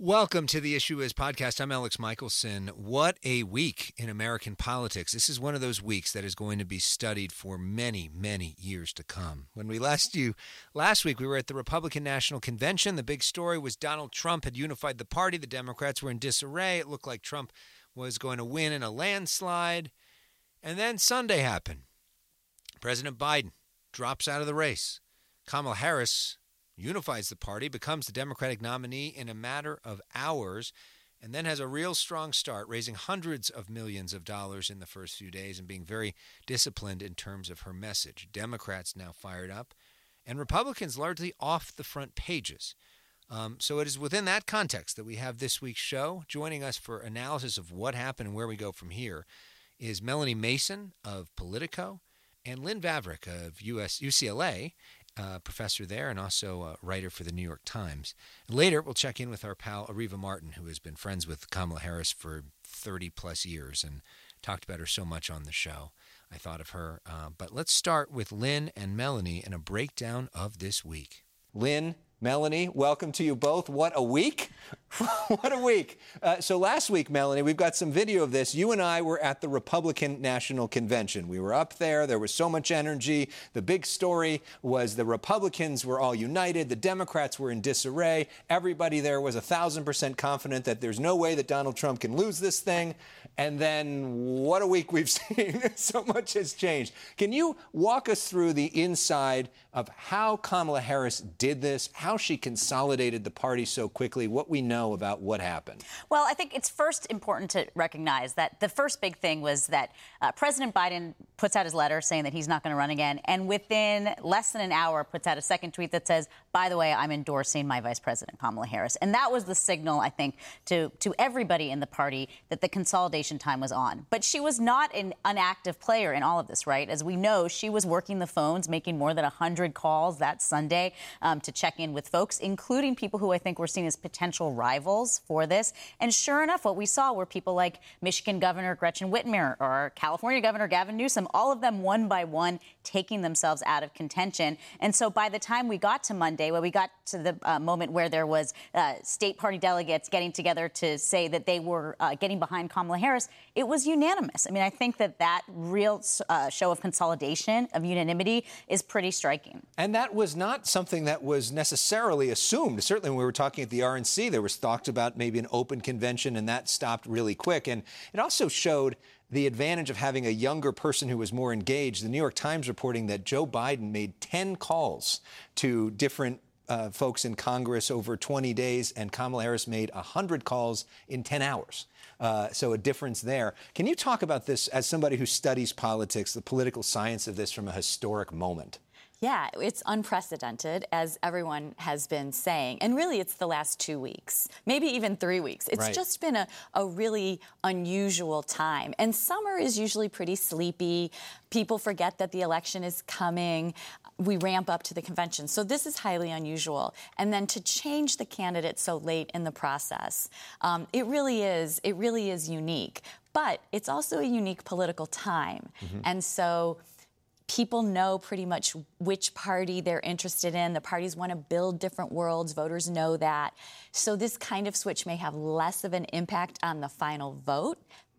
Welcome to the Issue Is podcast. I'm Alex Michelson. What a week in American politics. This is one of those weeks that is going to be studied for many, many years to come. When we last week, we were at the Republican National Convention. The big story was Donald Trump had unified the party. The Democrats were in disarray. It looked like Trump was going to win in a landslide. And then Sunday happened. President Biden drops out of the race. Kamala Harris unifies the party, becomes the Democratic nominee in a matter of hours, and then has a real strong start, raising hundreds of millions of dollars in the first few days and being very disciplined in terms of her message. Democrats now fired up, and Republicans largely off the front pages. So it is within that context that we have this week's show. Joining us for analysis of what happened and where we go from here is Melanie Mason of Politico and Lynn Vavreck of UCLA, professor there and also a writer for the New York Times. And later, we'll check in with our pal Areva Martin, who has been friends with Kamala Harris for 30-plus years and talked about her so much on the show. I thought of her. But let's start with Lynn and Melanie and a breakdown of this week. Lynn, Melanie, welcome to you both. What a week. What a week. So last week, Melanie, we've got some video of this. You and I were at the Republican National Convention. We were up there. There was so much energy. The big story was the Republicans were all united. The Democrats were in disarray. Everybody there was 1,000% confident that there's no way that Donald Trump can lose this thing. And then what a week we've seen. So much has changed. Can you walk us through the inside of how Kamala Harris did this, how she consolidated the party so quickly, what we know about what happened? Well, I think it's first important to recognize that the first big thing was that President Biden puts out his letter saying that he's not going to run again, and within less than an hour puts out a second tweet that says, by the way, I'm endorsing my Vice President Kamala Harris. And that was the signal, I think, to everybody in the party that the consolidation time was on. But she was not an inactive player in all of this, right? As we know, she was working the phones, making more than 100 calls that Sunday to check in with folks, including people who I think were seen as potential rivals for this. And sure enough, what we saw were people like Michigan Governor Gretchen Whitmer or California Governor Gavin Newsom, all of them one by one taking themselves out of contention. And so by the time we got to Monday, where we got to the moment where there was state party delegates getting together to say that they were getting behind Kamala Harris, it was unanimous. I mean, I think that real show of consolidation, of unanimity, is pretty striking. And that was not something that was necessarily assumed. Certainly when we were talking at the RNC, there was talked about maybe an open convention, and that stopped really quick. And it also showed the advantage of having a younger person who was more engaged. The New York Times reporting that Joe Biden made 10 calls to different folks in Congress over 20 days, and Kamala Harris made 100 calls in 10 hours. So a difference there. Can you talk about this as somebody who studies politics, the political science of this from a historic moment? Yeah, it's unprecedented, as everyone has been saying. And really, it's the last 2 weeks, maybe even 3 weeks. It's just been a really unusual time. And summer is usually pretty sleepy. People forget that the election is coming. We ramp up to the convention. So this is highly unusual. And then to change the candidate so late in the process, it really is unique. But it's also a unique political time. Mm-hmm. And so people know pretty much which party they're interested in. The parties want to build different worlds. Voters know that. So this kind of switch may have less of an impact on the final vote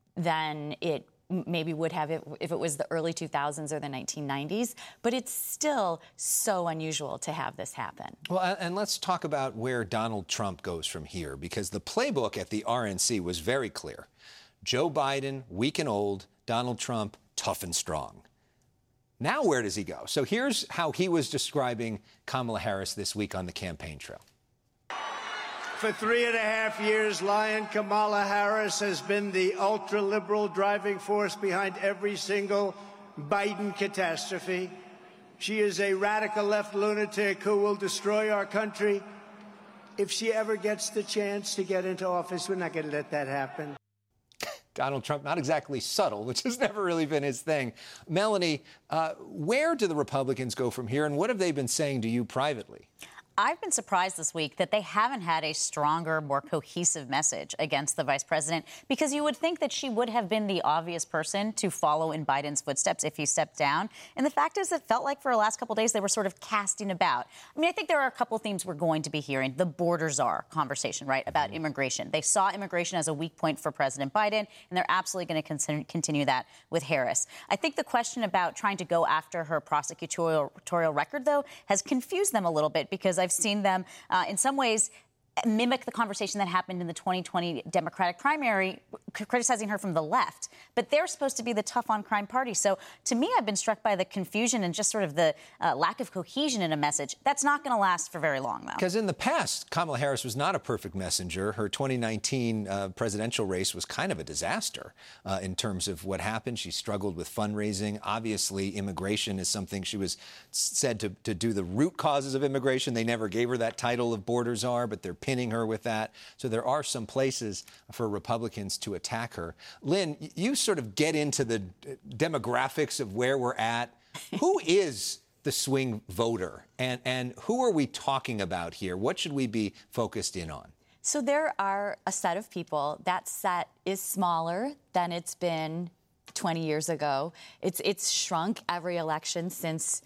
than it maybe would have if it was the early 2000s or the 1990s. But it's still so unusual to have this happen. Well, and let's talk about where Donald Trump goes from here, because the playbook at the RNC was very clear. Joe Biden, weak and old. Donald Trump, tough and strong. Now where does he go? So here's how he was describing Kamala Harris this week on the campaign trail. For 3.5 years, Lion Kamala Harris has been the ultra-liberal driving force behind every single Biden catastrophe. She is a radical left lunatic who will destroy our country. If she ever gets the chance to get into office, we're not going to let that happen. Donald Trump, not exactly subtle, which has never really been his thing. Melanie, where do the Republicans go from here, and what have they been saying to you privately? I've been surprised this week that they haven't had a stronger, more cohesive message against the vice president, because you would think that she would have been the obvious person to follow in Biden's footsteps if he stepped down. And the fact is, it felt like for the last couple of days they were sort of casting about. I mean, I think there are a couple of themes we're going to be hearing. The border czar conversation, right, about immigration. They saw immigration as a weak point for President Biden, and they're absolutely going to continue that with Harris. I think the question about trying to go after her prosecutorial record, though, has confused them a little bit, because I've seen them, in some ways, mimic the conversation that happened in the 2020 Democratic primary, criticizing her from the left. But they're supposed to be the tough-on-crime party. So, to me, I've been struck by the confusion and just sort of the lack of cohesion in a message. That's not going to last for very long, though. Because in the past, Kamala Harris was not a perfect messenger. Her 2019 presidential race was kind of a disaster in terms of what happened. She struggled with fundraising. Obviously, immigration is something she was said to do the root causes of immigration. They never gave her that title of border czar, but they're pinning her with that. So there are some places for Republicans to attack her. Lynn, you sort of get into the demographics of where we're at. Who is the swing voter? And who are we talking about here? What should we be focused in on? So there are a set of people. That set is smaller than it's been 20 years ago. It's shrunk every election since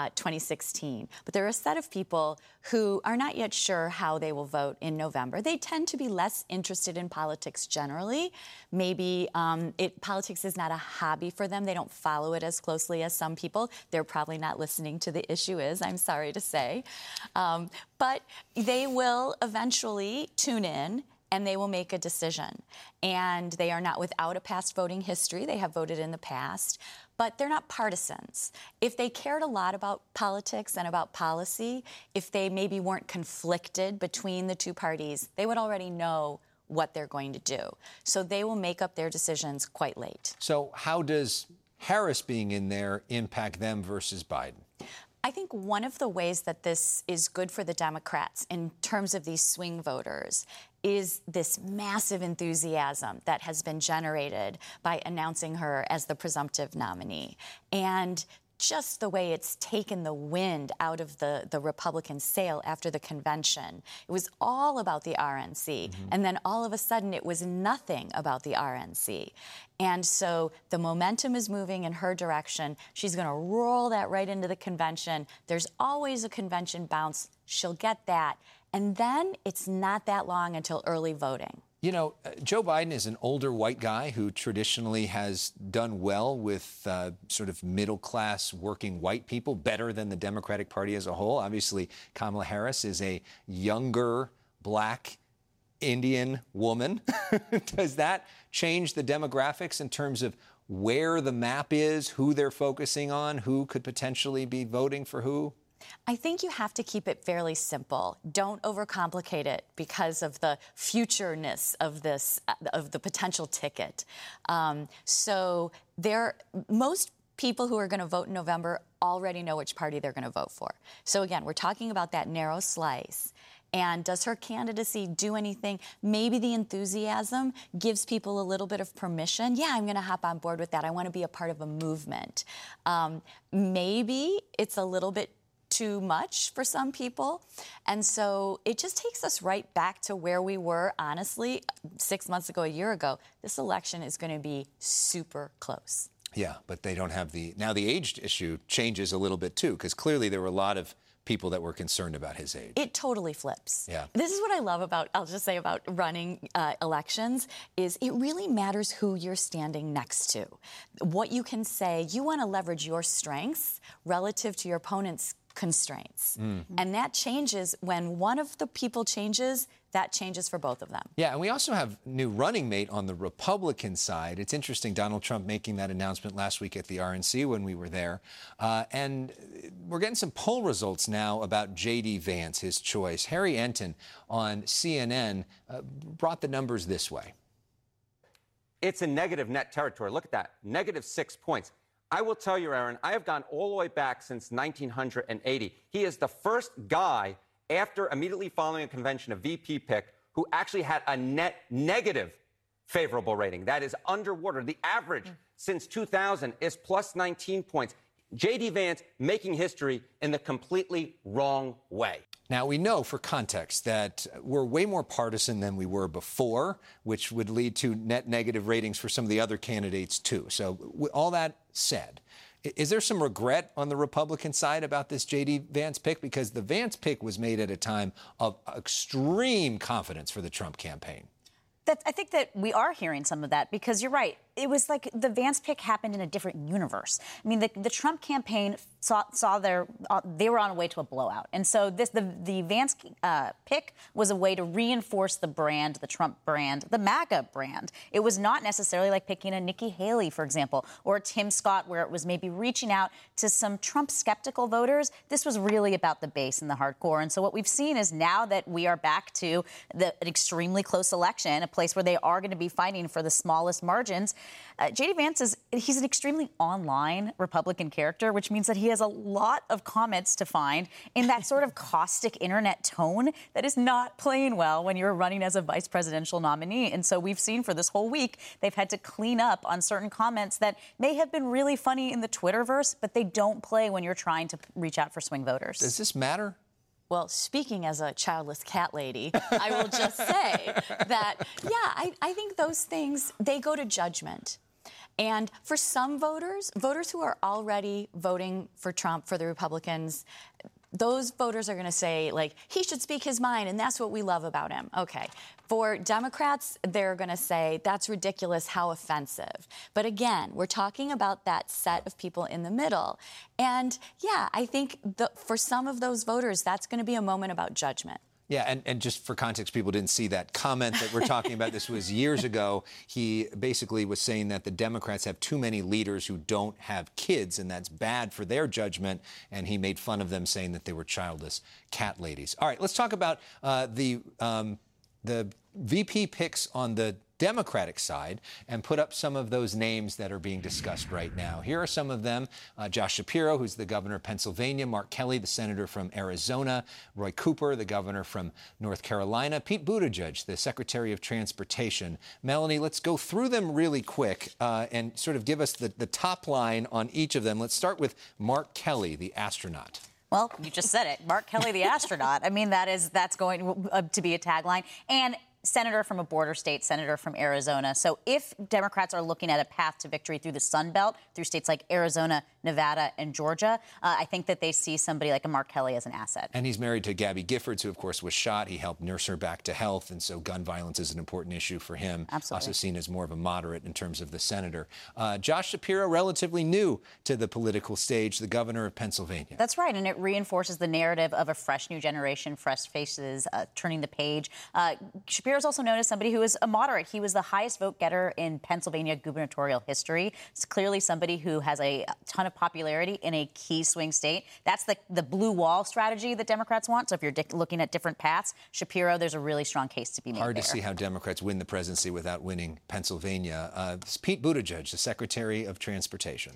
2016. But there are a set of people who are not yet sure how they will vote in November. They tend to be less interested in politics generally. Maybe politics is not a hobby for them. They don't follow it as closely as some people. They're probably not listening to The Issue Is, I'm sorry to say. But they will eventually tune in, and they will make a decision. And they are not without a past voting history. They have voted in the past. But they're not partisans. If they cared a lot about politics and about policy, if they maybe weren't conflicted between the two parties, they would already know what they're going to do. So they will make up their decisions quite late. So how does Harris being in there impact them versus Biden? I think one of the ways that this is good for the Democrats in terms of these swing voters is this massive enthusiasm that has been generated by announcing her as the presumptive nominee. And just the way it's taken the wind out of the Republican sail after the convention. It was all about the RNC. And then all of a sudden it was nothing about the RNC. And so the momentum is moving in her direction. She's going to roll that right into the convention. There's always a convention bounce. She'll get that. And then it's not that long until early voting. You know, Joe Biden is an older white guy who traditionally has done well with sort of middle-class working white people, better than the Democratic Party as a whole. Obviously, Kamala Harris is a younger, black, Indian woman. Does that change the demographics in terms of where the map is, who they're focusing on, who could potentially be voting for who? I think you have to keep it fairly simple. Don't overcomplicate it because of the futureness of this, of the potential ticket. So most people who are going to vote in November already know which party they're going to vote for. So again, we're talking about that narrow slice. And does her candidacy do anything? Maybe the enthusiasm gives people a little bit of permission. Yeah, I'm going to hop on board with that. I want to be a part of a movement. Maybe it's a little bit too much for some people. And so it just takes us right back to where we were, honestly, 6 months ago, a year ago. This election is going to be super close. Yeah, but they don't have now the age issue changes a little bit, too, because clearly there were a lot of people that were concerned about his age. It totally flips. Yeah. This is what I love about, I'll just say about running elections, is it really matters who you're standing next to. What you can say, you want to leverage your strengths relative to your opponent's constraints. And that changes when one of the people changes, that changes for both of them. Yeah, and we also have new running mate on the Republican side. It's interesting, Donald Trump making that announcement last week at the RNC when we were there. And we're getting some poll results now about J.D. Vance, his choice. Harry Enton on CNN brought the numbers this way. It's in negative net territory. Look at that, -6 points. I will tell you, Aaron, I have gone all the way back since 1980. He is the first guy after immediately following a convention, a VP pick, who actually had a net negative favorable rating. That is underwater. The average since 2000 is plus 19 points. J.D. Vance making history in the completely wrong way. Now, we know for context that we're way more partisan than we were before, which would lead to net negative ratings for some of the other candidates, too. So all that said, is there some regret on the Republican side about this J.D. Vance pick? Because the Vance pick was made at a time of extreme confidence for the Trump campaign. I think that we are hearing some of that because you're right. It was like the Vance pick happened in a different universe. I mean, the Trump campaign saw they were on a way to a blowout. And so the Vance pick was a way to reinforce the brand, the Trump brand, the MAGA brand. It was not necessarily like picking a Nikki Haley, for example, or a Tim Scott, where it was maybe reaching out to some Trump skeptical voters. This was really about the base and the hardcore. And so what we've seen is now that we are back to an extremely close election, a place where they are going to be fighting for the smallest margins, J.D. Vance he's an extremely online Republican character, which means that he has a lot of comments to find in that sort of caustic internet tone that is not playing well when you're running as a vice presidential nominee. And so we've seen for this whole week, they've had to clean up on certain comments that may have been really funny in the Twitterverse, but they don't play when you're trying to reach out for swing voters. Does this matter? Well, speaking as a childless cat lady, I will just say that, yeah, I think those things, they go to judgment. And for some voters who are already voting for Trump, for the Republicans, those voters are going to say, like, he should speak his mind, and that's what we love about him. Okay. For Democrats, they're going to say, that's ridiculous, how offensive. But again, we're talking about that set of people in the middle. And, yeah, I think for some of those voters, that's going to be a moment about judgment. Yeah, and just for context, people didn't see that comment that we're talking about. This was years ago. He basically was saying that the Democrats have too many leaders who don't have kids, and that's bad for their judgment. And he made fun of them, saying that they were childless cat ladies. All right, let's talk about the VP picks on the Democratic side and put up some of those names that are being discussed right now. Here are some of them. Josh Shapiro, who's the governor of Pennsylvania, Mark Kelly, the senator from Arizona, Roy Cooper, the governor from North Carolina, Pete Buttigieg, the secretary of transportation. Melanie, let's go through them really quick and sort of give us the top line on each of them. Let's start with Mark Kelly, the astronaut. Well, you just said it. Mark Kelly, the astronaut. I mean, that's going to be a tagline. And senator from a border state, senator from Arizona. So if Democrats are looking at a path to victory through the Sun Belt, through states like Arizona, Nevada, and Georgia, I think that they see somebody like a Mark Kelly as an asset. And he's married to Gabby Giffords, who, of course, was shot. He helped nurse her back to health, and so gun violence is an important issue for him. Absolutely. Also seen as more of a moderate in terms of the senator. Josh Shapiro, relatively new to the political stage, the governor of Pennsylvania. That's right, and it reinforces the narrative of a fresh new generation, fresh faces, turning the page. Shapiro's also known as somebody who is a moderate. He was the highest vote getter in Pennsylvania gubernatorial history. It's clearly somebody who has a ton of popularity in a key swing state. That's the blue wall strategy that Democrats want. So if you're looking at different paths, Shapiro, there's a really strong case to be made. Hard to see how Democrats win the presidency without winning Pennsylvania. Pete Buttigieg, the secretary of transportation.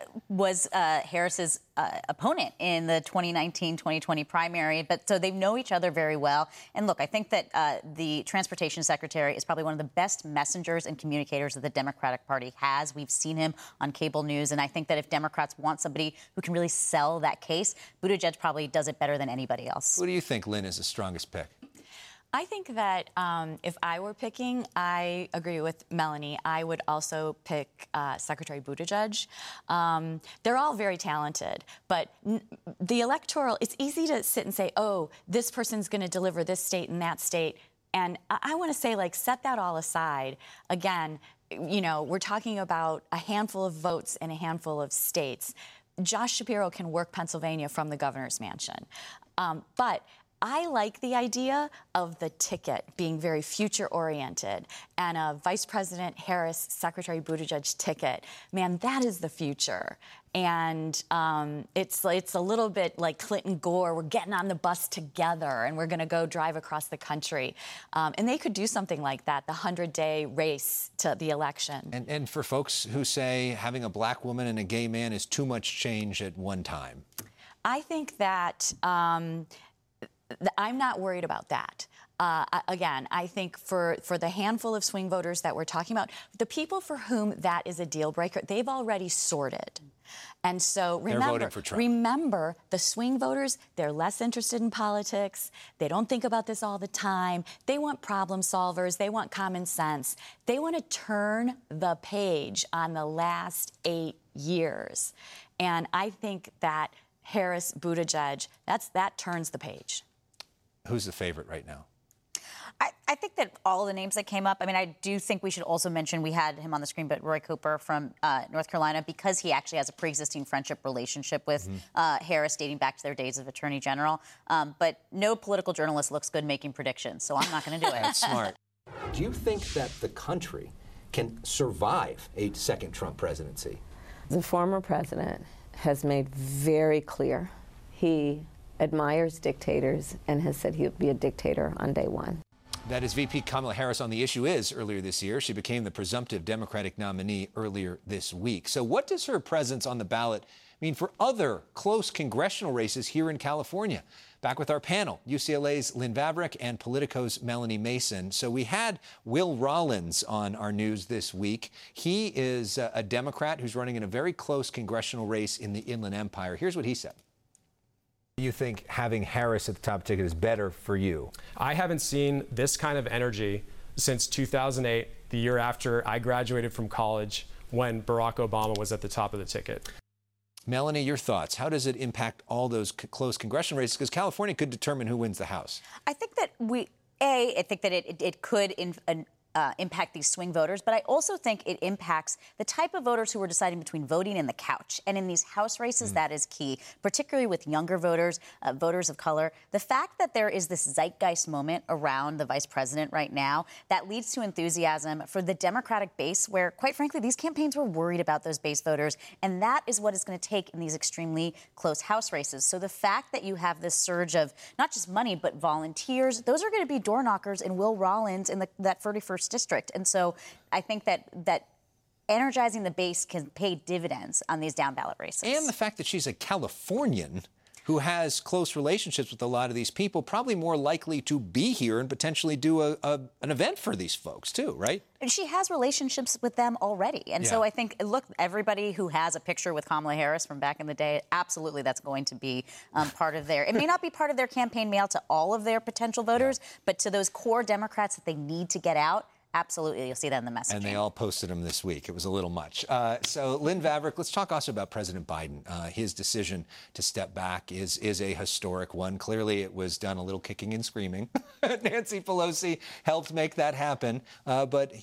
Was Harris's opponent in the 2019-2020 primary. But so they know each other very well. And look, I think that the transportation secretary is probably one of the best messengers and communicators that the Democratic Party has. We've seen him on cable news. And I think that if Democrats want somebody who can really sell that case, Buttigieg probably does it better than anybody else. Who do you think, Lynn, is the strongest pick? I think that if I were picking, I agree with Melanie. I would also pick Secretary Buttigieg. They're all very talented, but the electoral, it's easy to sit and say, oh, this person's going to deliver this state and that state. And I want to say, like, set that all aside. Again, you know, we're talking about a handful of votes in a handful of states. Josh Shapiro can work Pennsylvania from the governor's mansion. But I like the idea of the ticket being very future-oriented and a Vice President Harris, Secretary Buttigieg ticket. Man, that is the future. And it's a little bit like Clinton Gore. We're getting on the bus together, and we're going to go drive across the country. And they could do something like that, the 100-day race to the election. And for folks who say having a black woman and a gay man is too much change at one time. I think that I'm not worried about that. Again, I think for the handful of swing voters that we're talking about, the people for whom that is a deal breaker, they've already sorted. And so remember, the swing voters, they're less interested in politics. They don't think about this all the time. They want problem solvers. They want common sense. They want to turn the page on the last 8 years. And I think that Harris-Buttigieg, that turns the page. Who's the favorite right now? I think that all the names that came up, I mean, I do think we should also mention, we had him on the screen, but Roy Cooper from North Carolina, because he actually has a pre-existing friendship relationship with Harris dating back to their days of Attorney General. But no political journalist looks good making predictions, so I'm not going to do it. That's smart. Do you think that the country can survive a second Trump presidency? The former president has made very clear he admires dictators and has said he would be a dictator on day one. That is VP Kamala Harris on the issue is earlier this year. She became the presumptive Democratic nominee earlier this week. So what does her presence on the ballot mean for other close congressional races here in California? Back with our panel, UCLA's Lynn Vavreck and Politico's Melanie Mason. So we had Will Rollins on our news this week. He is a Democrat who's running in a very close congressional race in the Inland Empire. Here's what he said. Do you think having Harris at the top ticket is better for you? I haven't seen this kind of energy since 2008, the year after I graduated from college, when Barack Obama was at the top of the ticket. Melanie, your thoughts. How does it impact all those close congressional races? Because California could determine who wins the House. I think that I think that it could impact these swing voters, but I also think it impacts the type of voters who are deciding between voting and the couch. And in these House races, that is key, particularly with younger voters, voters of color. The fact that there is this zeitgeist moment around the vice president right now that leads to enthusiasm for the Democratic base, where, quite frankly, these campaigns were worried about those base voters. And that is what it's going to take in these extremely close House races. So the fact that you have this surge of not just money, but volunteers, those are going to be door knockers in Will Rollins in that 31st district. And so I think that energizing the base can pay dividends on these down ballot races. And the fact that she's a Californian who has close relationships with a lot of these people, probably more likely to be here and potentially do an event for these folks too, right? And she has relationships with them already. And so I think, look, everybody who has a picture with Kamala Harris from back in the day, absolutely that's going to be part of it may not be part of their campaign mail to all of their potential voters, but to those core Democrats that they need to get out, absolutely, you'll see that in the messaging. And they all posted him this week. It was a little much. So, Lynn Vavreck, let's talk also about President Biden. His decision to step back is a historic one. Clearly, it was done a little kicking and screaming. Nancy Pelosi helped make that happen. But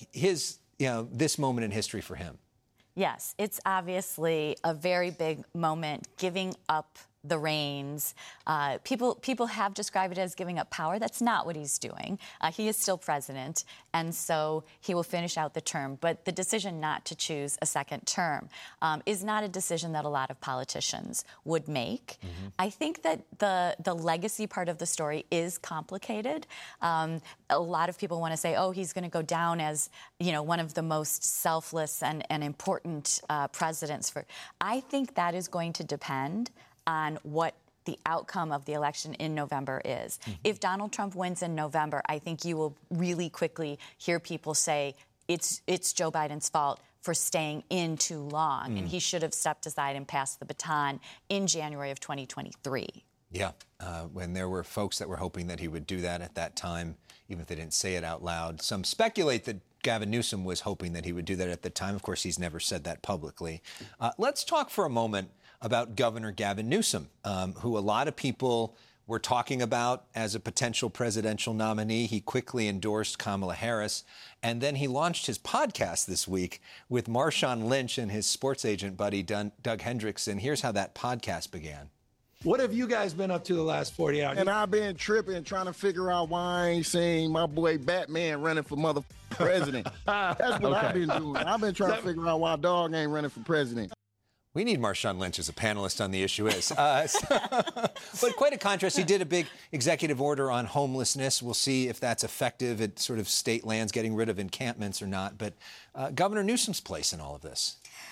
this moment in history for him. Yes, it's obviously a very big moment, giving up the reins. People have described it as giving up power. That's not what he's doing. He is still president, and so he will finish out the term. But the decision not to choose a second term is not a decision that a lot of politicians would make. Mm-hmm. I think that the legacy part of the story is complicated. A lot of people want to say, oh, he's going to go down as, one of the most selfless and important presidents. I think that is going to depend on what the outcome of the election in November is. Mm-hmm. If Donald Trump wins in November, I think you will really quickly hear people say it's Joe Biden's fault for staying in too long, and he should have stepped aside and passed the baton in January of 2023. Yeah, when there were folks that were hoping that he would do that at that time, even if they didn't say it out loud. Some speculate that Gavin Newsom was hoping that he would do that at the time. Of course, he's never said that publicly. Let's talk for a moment about Governor Gavin Newsom, who a lot of people were talking about as a potential presidential nominee. He quickly endorsed Kamala Harris, and then he launched his podcast this week with Marshawn Lynch and his sports agent buddy, Doug Hendrickson. Here's how that podcast began. What have you guys been up to the last 40 hours? And I've been tripping, trying to figure out why I ain't seen my boy Batman running for mother president. That's what I've been doing. I've been trying to figure out why dog ain't running for president. We need Marshawn Lynch as a panelist on The Issue Is. But quite a contrast. He did a big executive order on homelessness. We'll see if that's effective at sort of state lands, getting rid of encampments or not. But Governor Newsom's place in all of this.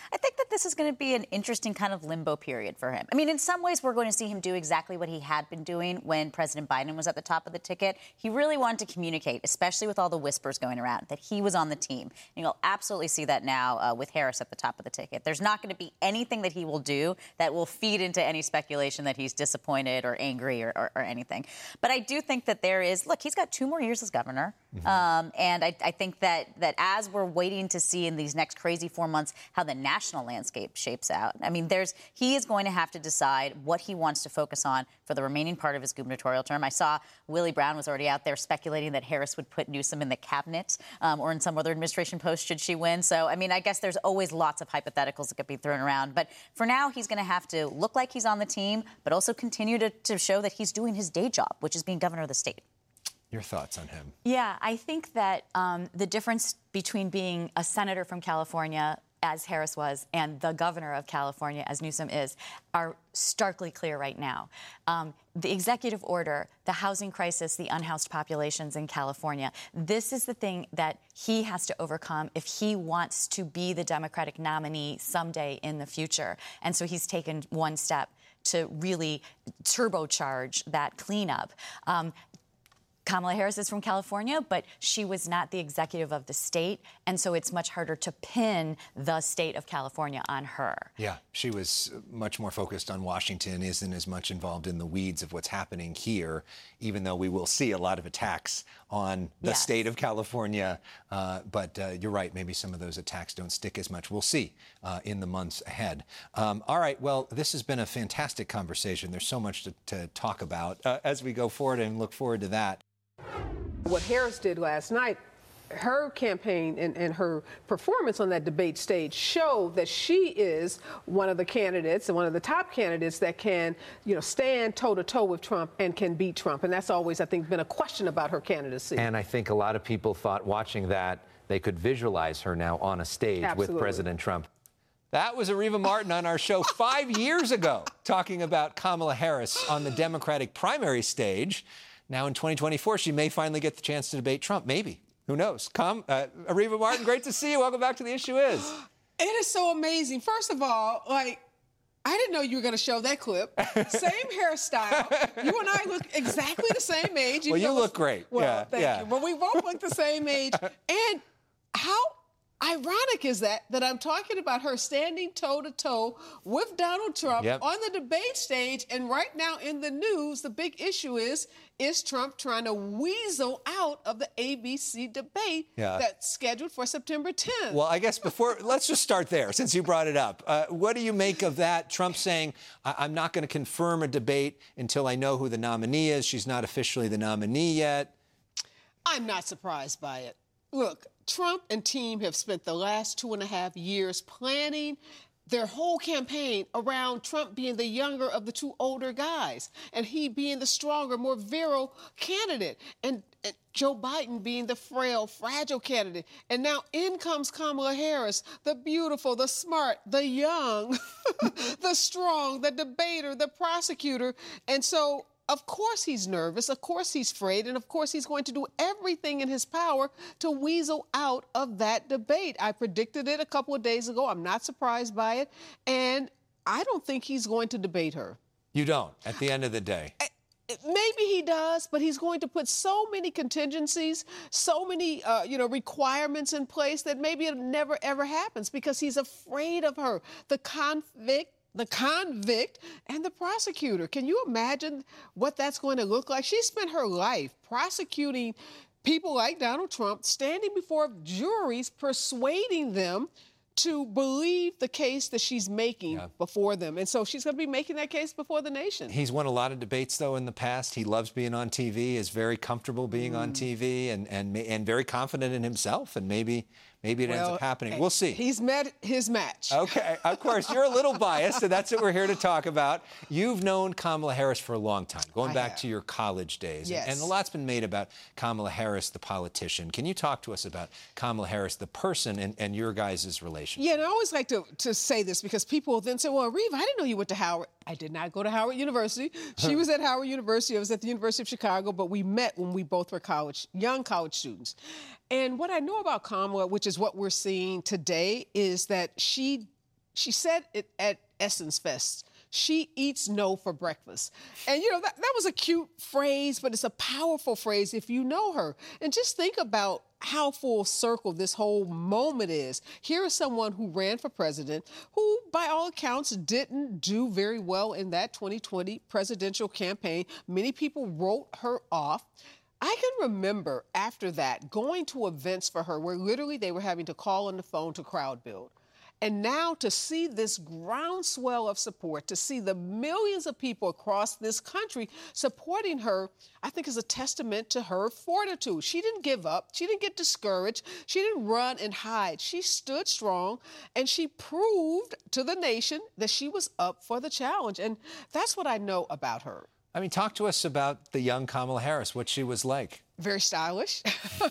I think that this is going to be an interesting kind of limbo period for him. I mean, in some ways, we're going to see him do exactly what he had been doing when President Biden was at the top of the ticket. He really wanted to communicate, especially with all the whispers going around, that he was on the team. And you'll absolutely see that now with Harris at the top of the ticket. There's not going to be anything that he will do that will feed into any speculation that he's disappointed or angry or anything. But I do think that there is, look, he's got 2 more years as governor. And I think that as we're waiting to see in these next crazy 4 months how the national landscape shapes out, I mean, he is going to have to decide what he wants to focus on for the remaining part of his gubernatorial term. I saw Willie Brown was already out there speculating that Harris would put Newsom in the cabinet or in some other administration post should she win. So, I mean, I guess there's always lots of hypotheticals that could be thrown around. But for now, he's going to have to look like he's on the team, but also continue to show that he's doing his day job, which is being governor of the state. Your thoughts on him? Yeah, I think that the difference between being a senator from California, as Harris was, and the governor of California, as Newsom is, are starkly clear right now. The executive order, the housing crisis, the unhoused populations in California, this is the thing that he has to overcome if he wants to be the Democratic nominee someday in the future. And so he's taken one step to really turbocharge that cleanup. Kamala Harris is from California, but she was not the executive of the state, and so it's much harder to pin the state of California on her. Yeah, she was much more focused on Washington, isn't as much involved in the weeds of what's happening here, even though we will see a lot of attacks on the state of California. But you're right, maybe some of those attacks don't stick as much. We'll see in the months ahead. All right, well, this has been a fantastic conversation. There's so much to talk about as we go forward, and look forward to that. What Harris did last night, her campaign and her performance on that debate stage showed that she is one of the candidates and one of the top candidates that can, stand toe-to-toe with Trump and can beat Trump. And that's always, I think, been a question about her candidacy. And I think a lot of people thought watching that they could visualize her now on a stage with President Trump. That was Areva Martin on our show 5 years ago, talking about Kamala Harris on the Democratic primary stage. Now in 2024, she may finally get the chance to debate Trump. Maybe. Who knows? Areva Martin, great to see you. Welcome back to The Issue Is. It is so amazing. First of all, I didn't know you were going to show that clip. Same hairstyle. You and I look exactly the same age. Well, you look great. Well, thank you. But we both look the same age. And how ironic is that I'm talking about her standing toe-to-toe with Donald Trump on the debate stage, and right now in the news, the big issue is Trump trying to weasel out of the ABC debate that's scheduled for September 10th? Well, I guess let's just start there, since you brought it up. What do you make of that? Trump saying, I'm not going to confirm a debate until I know who the nominee is. She's not officially the nominee yet. I'm not surprised by it. Look, Trump and team have spent the last 2.5 years planning their whole campaign around Trump being the younger of the 2 older guys, and he being the stronger, more virile candidate, and Joe Biden being the frail, fragile candidate. And now in comes Kamala Harris, the beautiful, the smart, the young, the strong, the debater, the prosecutor. And so, of course he's nervous, of course he's afraid, and of course he's going to do everything in his power to weasel out of that debate. I predicted it a couple of days ago. I'm not surprised by it. And I don't think he's going to debate her. You don't, at the end of the day? Maybe he does, but he's going to put so many contingencies, so many, requirements in place that maybe it never, ever happens because he's afraid of her. The convict, and the prosecutor. Can you imagine what that's going to look like? She spent her life prosecuting people like Donald Trump, standing before juries, persuading them to believe the case that she's making before them. And so she's going to be making that case before the nation. He's won a lot of debates, though, in the past. He loves being on TV, is very comfortable being on TV, and very confident in himself. And maybe it ends up happening. We'll see. He's met his match. Okay. Of course, you're a little biased, and that's what we're here to talk about. You've known Kamala Harris for a long time, going back to your college days. Yes. And a lot's been made about Kamala Harris, the politician. Can you talk to us about Kamala Harris, the person, and your guys' relationship? Yeah, and I always like to say this because people then say, well, Areva, I didn't know you went to Howard. I did not go to Howard University. She was at Howard University. I was at the University of Chicago, but we met when we both were young college students. And what I know about Kamala, which is what we're seeing today, is that she She said it at Essence Fest. She eats no for breakfast. And, you know, that was a cute phrase, but it's a powerful phrase if you know her. And just think about how full circle this whole moment is. Here is someone who ran for president, who, by all accounts, didn't do very well in that 2020 presidential campaign. Many people wrote her off. I can remember after that going to events for her where literally they were having to call on the phone to crowd build. And now to see this groundswell of support, to see the millions of people across this country supporting her, I think is a testament to her fortitude. She didn't give up. She didn't get discouraged. She didn't run and hide. She stood strong, and she proved to the nation that she was up for the challenge. And that's what I know about her. I mean, talk to us about the young Kamala Harris, what she was like. Very stylish.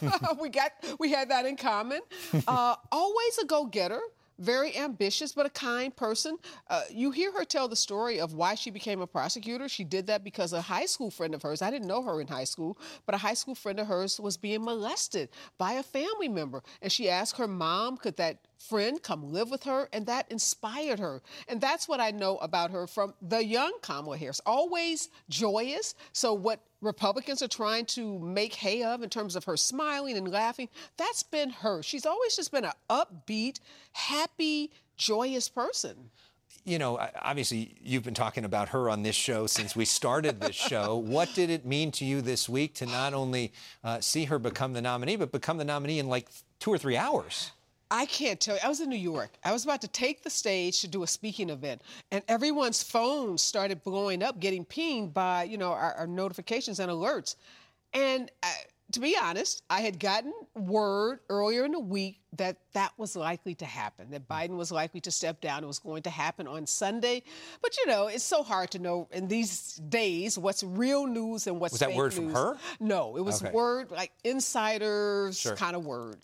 we had that in common. Always a go-getter. Very ambitious, but a kind person. You hear her tell the story of why she became a prosecutor. She did that because a high school friend of hers, I didn't know her in high school, but a high school friend of hers was being molested by a family member. And she asked her mom, could that friend come live with her? And that inspired her. And that's what I know about her from the young Kamala Harris. Always joyous. So what Republicans are trying to make hay of in terms of her smiling and laughing, that's been her. She's always just been an upbeat, happy, joyous person. You know, obviously, you've been talking about her on this show since we started this show. What did it mean to you this week to not only see her become the nominee, but become the nominee in like 2 or 3 hours? I can't tell you. I was in New York. I was about to take the stage to do a speaking event, and everyone's phones started blowing up, getting pinged by, you know, our notifications and alerts. And to be honest, I had gotten word earlier in the week that that was likely to happen, that Biden was likely to step down. It was going to happen on Sunday. But, you know, it's so hard to know in these days what's real news and what's fake news. Was that word from her? No, it was word, like insiders kind of word.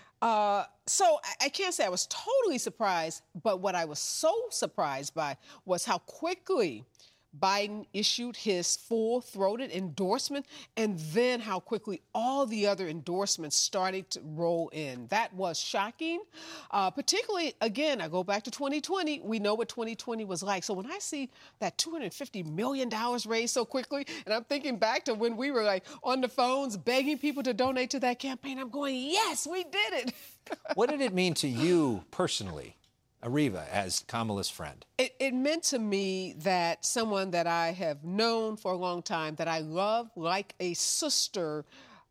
So I can't say I was totally surprised, but what I was so surprised by was how quickly Biden issued his full-throated endorsement, and then how quickly all the other endorsements started to roll in. That was shocking, particularly, again, I go back to 2020. We know what 2020 was like. So when I see that $250 million raised so quickly, and I'm thinking back to when we were like on the phones begging people to donate to that campaign, I'm going, yes, we did it. What did it mean to you personally, Areva, as Kamala's friend? It meant to me that someone that I have known for a long time, that I love like a sister,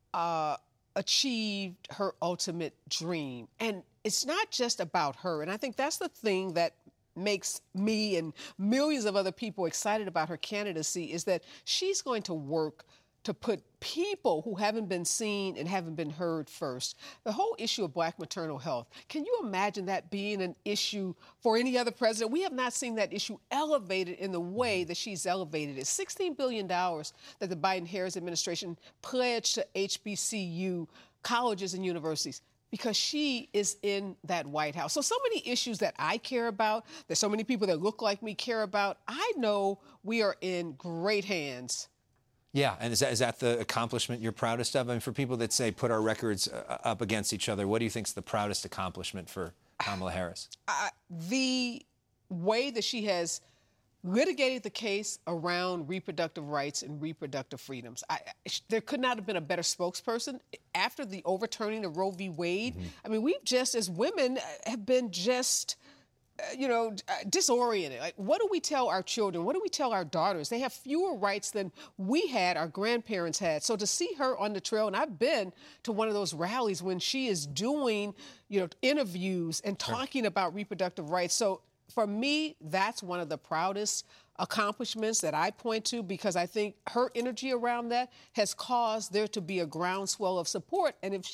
achieved her ultimate dream. And it's not just about her. And I think that's the thing that makes me and millions of other people excited about her candidacy, is that she's going to work to put people who haven't been seen and haven't been heard first. The whole issue of Black maternal health, can you imagine that being an issue for any other president? We have not seen that issue elevated in the way that she's elevated it. $16 billion that the Biden-Harris administration pledged to HBCU colleges and universities, because she is in that White House. So many issues that I care about, that so many people that look like me care about. I know we are in great hands. Yeah, and is that the accomplishment you're proudest of? I mean, for people that say put our records up against each other, what do you think is the proudest accomplishment for Kamala Harris? The way that she has litigated the case around reproductive rights and reproductive freedoms. There could not have been a better spokesperson. After the overturning of Roe v. Wade, I mean, we've just, as women, have been just disoriented. Like, what do we tell our children? What do we tell our daughters? They have fewer rights than we had, our grandparents had. So to see her on the trail, and I've been to one of those rallies when she is doing, interviews and talking about reproductive rights. So for me, that's one of the proudest accomplishments that I point to, because I think her energy around that has caused there to be a groundswell of support. And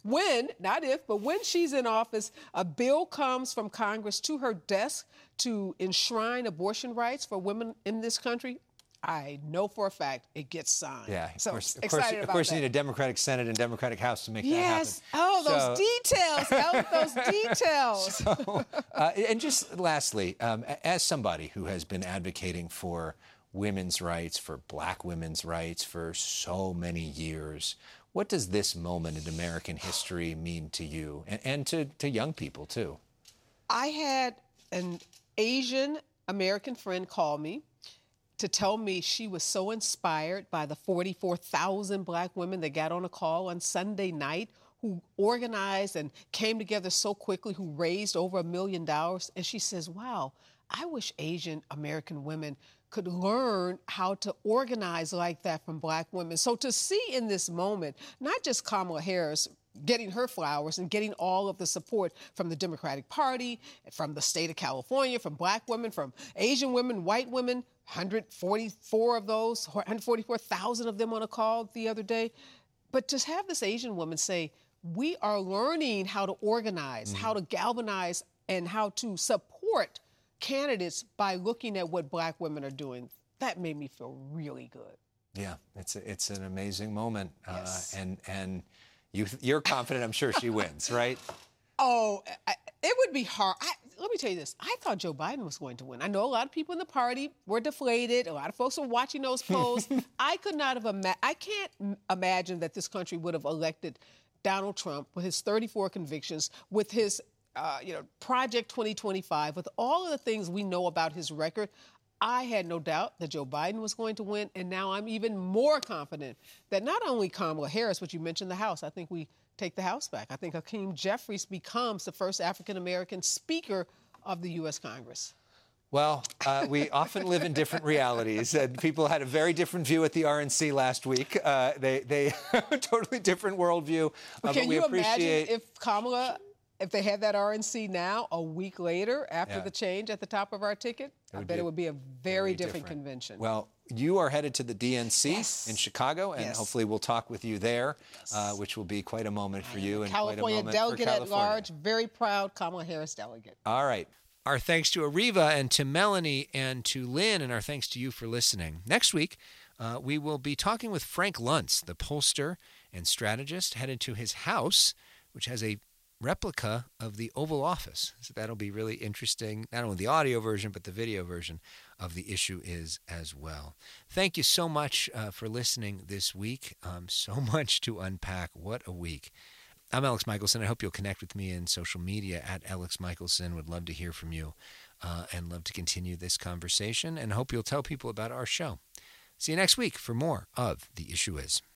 when she's in office, a bill comes from Congress to her desk to enshrine abortion rights for women in this country, I know for a fact it gets signed. Yeah, so of course you need a Democratic Senate and Democratic House to make that happen. Yes. Oh, those details. And just lastly, as somebody who has been advocating for women's rights, for Black women's rights for so many years, what does this moment in American history mean to you and to young people, too? I had an Asian American friend called me to tell me she was so inspired by the 44,000 Black women that got on a call on Sunday night, who organized and came together so quickly, who raised over $1 million. And she says, wow, I wish Asian American women could learn how to organize like that from Black women. So to see in this moment, not just Kamala Harris getting her flowers and getting all of the support from the Democratic Party, from the state of California, from Black women, from Asian women, white women, 144,000 of them on a call the other day. But to have this Asian woman say, we are learning how to organize, how to galvanize, and how to support candidates by looking at what Black women are doing, that made me feel really good. Yeah, it's an amazing moment. Yes. And you're confident, I'm sure she wins, right? Oh, it would be hard. Let me tell you this. I thought Joe Biden was going to win. I know a lot of people in the party were deflated. A lot of folks were watching those polls. I could not have I can't imagine that this country would have elected Donald Trump with his 34 convictions, with his Project 2025, with all of the things we know about his record. I had no doubt that Joe Biden was going to win, and now I'm even more confident that not only Kamala Harris, but you mentioned the House. I think we take the House back. I think Hakeem Jeffries becomes the first African-American Speaker of the U.S. Congress. Well, we often live in different realities, and people had a very different view at the RNC last week. They have a totally different worldview. But can you imagine if they had that RNC now, a week later, after the change at the top of our ticket? I bet it would be a very different convention. Well, you are headed to the DNC in Chicago, and hopefully we'll talk with you there, which will be quite a moment for you. And California quite a moment delegate for at California. large, very proud Kamala Harris delegate. All right. Our thanks to Ariva and to Melanie and to Lynn, and our thanks to you for listening. Next week, we will be talking with Frank Luntz, the pollster and strategist, headed to his house, which has a replica of the Oval Office. So that'll be really interesting, not only the audio version, but the video version of The Issue Is as well. Thank you so much for listening this week. So much to unpack. What a week. I'm Alex Michelson. I hope you'll connect with me in social media at Alex Michelson. Would love to hear from you and love to continue this conversation, and hope you'll tell people about our show. See you next week for more of The Issue Is.